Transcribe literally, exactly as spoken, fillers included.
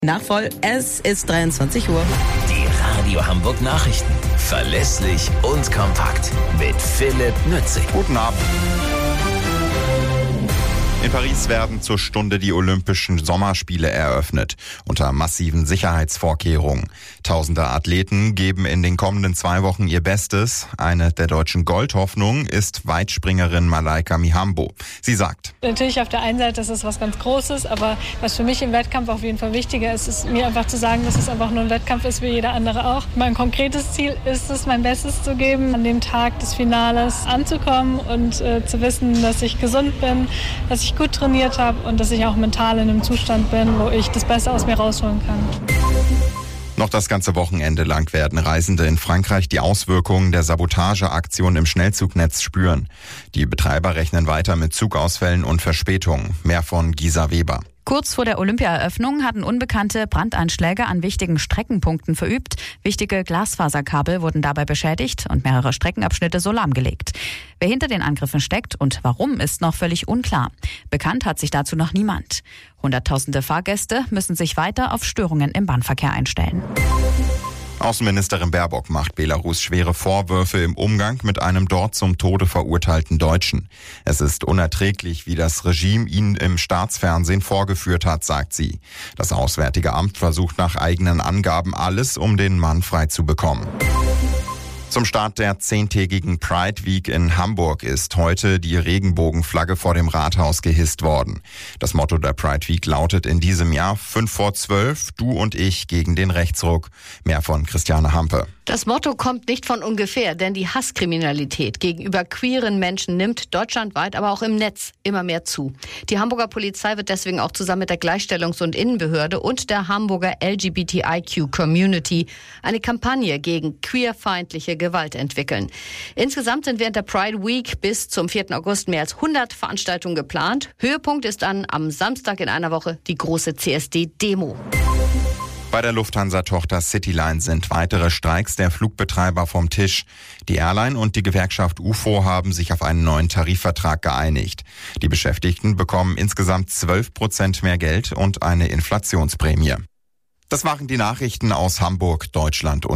Nachvoll, es ist dreiundzwanzig Uhr. Die Radio Hamburg Nachrichten. Verlässlich und kompakt. Mit Philipp Nützig. Guten Abend. In Paris werden zur Stunde die Olympischen Sommerspiele eröffnet, unter massiven Sicherheitsvorkehrungen. Tausende Athleten geben in den kommenden zwei Wochen ihr Bestes. Eine der deutschen Goldhoffnungen ist Weitspringerin Malaika Mihambo. Sie sagt: Natürlich auf der einen Seite ist es was ganz Großes, aber was für mich im Wettkampf auf jeden Fall wichtiger ist, ist mir einfach zu sagen, dass es einfach nur ein Wettkampf ist wie jeder andere auch. Mein konkretes Ziel ist es, mein Bestes zu geben, an dem Tag des Finales anzukommen und äh, zu wissen, dass ich gesund bin, dass ich gut trainiert habe und dass ich auch mental in einem Zustand bin, wo ich das Beste aus mir rausholen kann. Noch das ganze Wochenende lang werden Reisende in Frankreich die Auswirkungen der Sabotageaktion im Schnellzugnetz spüren. Die Betreiber rechnen weiter mit Zugausfällen und Verspätungen. Mehr von Gisa Weber. Kurz vor der Olympiaeröffnung hatten Unbekannte Brandanschläge an wichtigen Streckenpunkten verübt. Wichtige Glasfaserkabel wurden dabei beschädigt und mehrere Streckenabschnitte so lahmgelegt. Wer hinter den Angriffen steckt und warum, ist noch völlig unklar. Bekannt hat sich dazu noch niemand. Hunderttausende Fahrgäste müssen sich weiter auf Störungen im Bahnverkehr einstellen. Außenministerin Baerbock macht Belarus schwere Vorwürfe im Umgang mit einem dort zum Tode verurteilten Deutschen. Es ist unerträglich, wie das Regime ihn im Staatsfernsehen vorgeführt hat, sagt sie. Das Auswärtige Amt versucht nach eigenen Angaben alles, um den Mann freizubekommen. Zum Start der zehntägigen Pride Week in Hamburg ist heute die Regenbogenflagge vor dem Rathaus gehisst worden. Das Motto der Pride Week lautet in diesem Jahr fünf vor zwölf, du und ich gegen den Rechtsruck. Mehr von Christiane Hampe. Das Motto kommt nicht von ungefähr, denn die Hasskriminalität gegenüber queeren Menschen nimmt deutschlandweit, aber auch im Netz immer mehr zu. Die Hamburger Polizei wird deswegen auch zusammen mit der Gleichstellungs- und Innenbehörde und der Hamburger L G B T I Q Community eine Kampagne gegen queerfeindliche Gewalt entwickeln. Insgesamt sind während der Pride Week bis zum vierten August mehr als hundert Veranstaltungen geplant. Höhepunkt ist dann am Samstag in einer Woche die große C S D-Demo. Bei der Lufthansa-Tochter Cityline sind weitere Streiks der Flugbetreiber vom Tisch. Die Airline und die Gewerkschaft U F O haben sich auf einen neuen Tarifvertrag geeinigt. Die Beschäftigten bekommen insgesamt zwölf Prozent mehr Geld und eine Inflationsprämie. Das waren die Nachrichten aus Hamburg, Deutschland und